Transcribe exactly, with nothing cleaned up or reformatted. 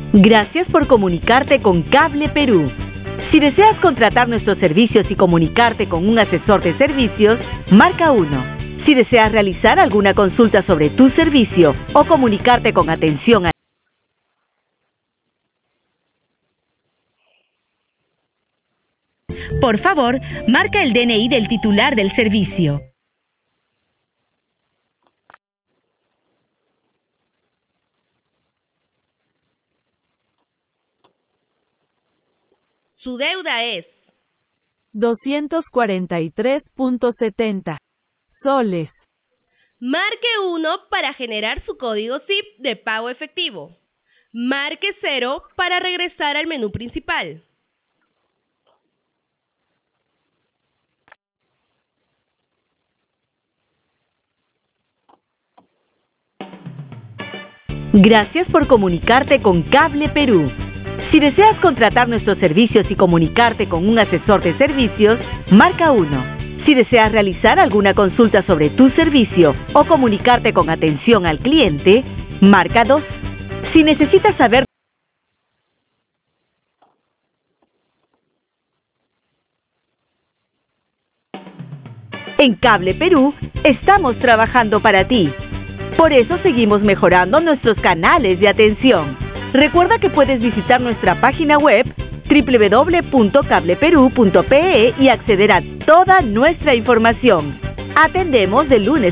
Gracias por comunicarte con Cable Perú. Si deseas contratar nuestros servicios y comunicarte con un asesor de servicios, marca uno. Si deseas realizar alguna consulta sobre tu servicio o comunicarte con atención a Por favor, marca el D N I del titular del servicio. Su deuda es doscientos cuarenta y tres punto setenta soles. Marque uno para generar su código S I P de pago efectivo. Marque cero para regresar al menú principal. Gracias por comunicarte con Cable Perú. Si deseas contratar nuestros servicios y comunicarte con un asesor de servicios, marca uno. Si deseas realizar alguna consulta sobre tu servicio o comunicarte con atención al cliente, marca dos. Si necesitas saber En Cable Perú, estamos trabajando para ti. Por eso seguimos mejorando nuestros canales de atención. Recuerda que puedes visitar nuestra página web doble u doble u doble u punto cable perú punto pe y acceder a toda nuestra información. Atendemos de lunes